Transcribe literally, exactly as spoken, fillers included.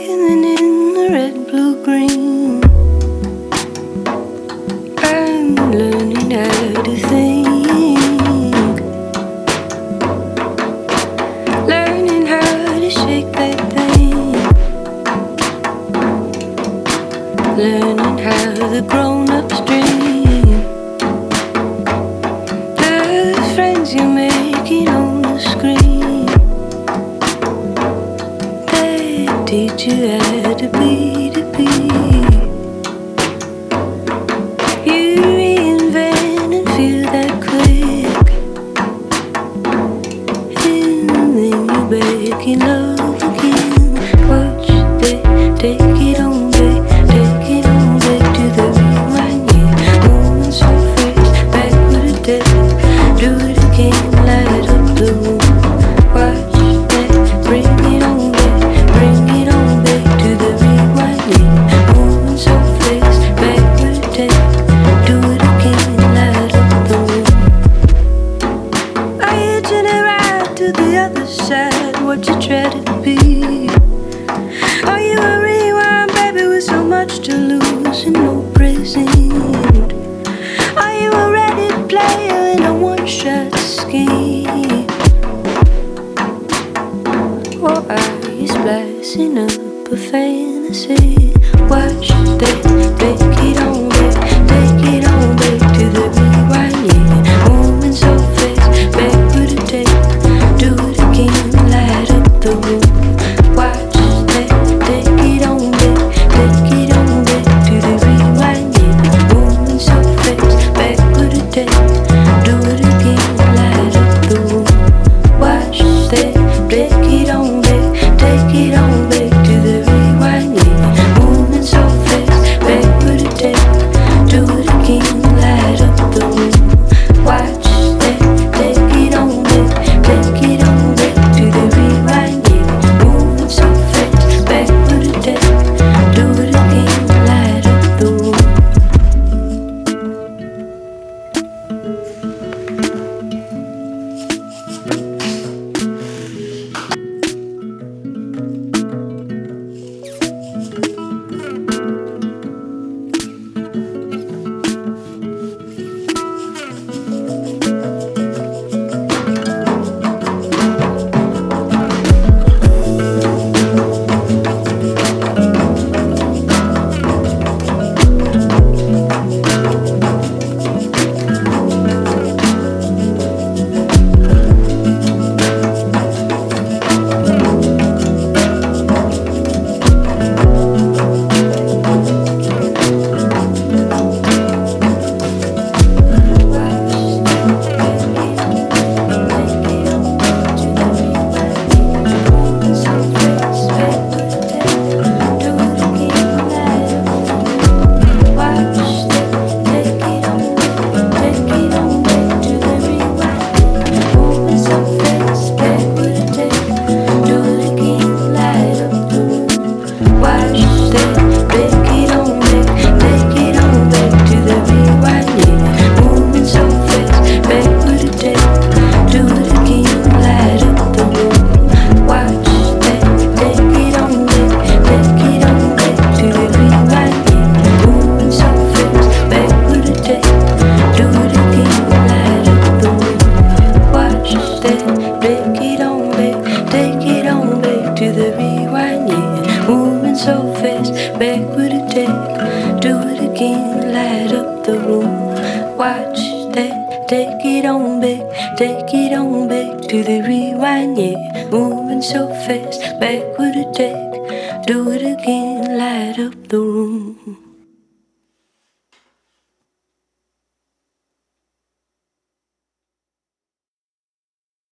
Sailing in the red, blue, green. I'm learning how to think, learning how to shake that thing, learning how the grown-ups dream. The friends you're making on the screen, they teach you how to be, to be. You reinvent and feel that click, and then you back in love again. Watch they take it on back, take it on back to the rewind. Yeah, moving so fast, back with a death. Do it again, light up the room. Watch that, bring it on back, bring it on back to the rewind. Yeah, moving so fast, back with a death. Do it again, light up the room. Are you turning around to the other side? What you try to be? Are you a rewind, baby, with so much to lose and no present? Are you a ready player in a one-shot scheme? Or are you splicing up a fantasy? Watch that, take it on back, take it on back to the rewind. Yeah, moving so fast, back with a tape. Do it again, light up the room. Watch that, take it on back, take it on back to the rewind. Yeah, moving so fast, back with a tape. Do it again, light up the room. Watch that, take it on back, take it on back to the rewind. Yeah, moving so fast, back with a tape. Do it again, light up the room. Watch that, take it on back, take it on back to the rewind. Yeah, moving so fast, back with a tape. Do it again, light up the room. So fast, back with a take. Do it again, light up the room. Watch that, take it on back, take it on back to the rewind. Yeah, moving so fast, back with a take. Do it again, light up the room.